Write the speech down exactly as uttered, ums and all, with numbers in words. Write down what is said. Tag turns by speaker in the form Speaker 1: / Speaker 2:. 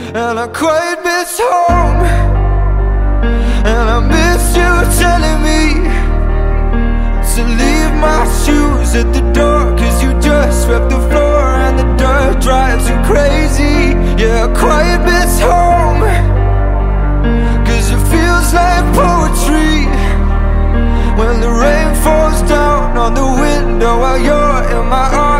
Speaker 1: And I quite miss home, and I miss you telling me to leave my shoes at the door, cause you just swept the floor and the dirt drives you crazy. Yeah, I quite miss home, cause it feels like poetry when the rain falls down on the window while you're in my arms.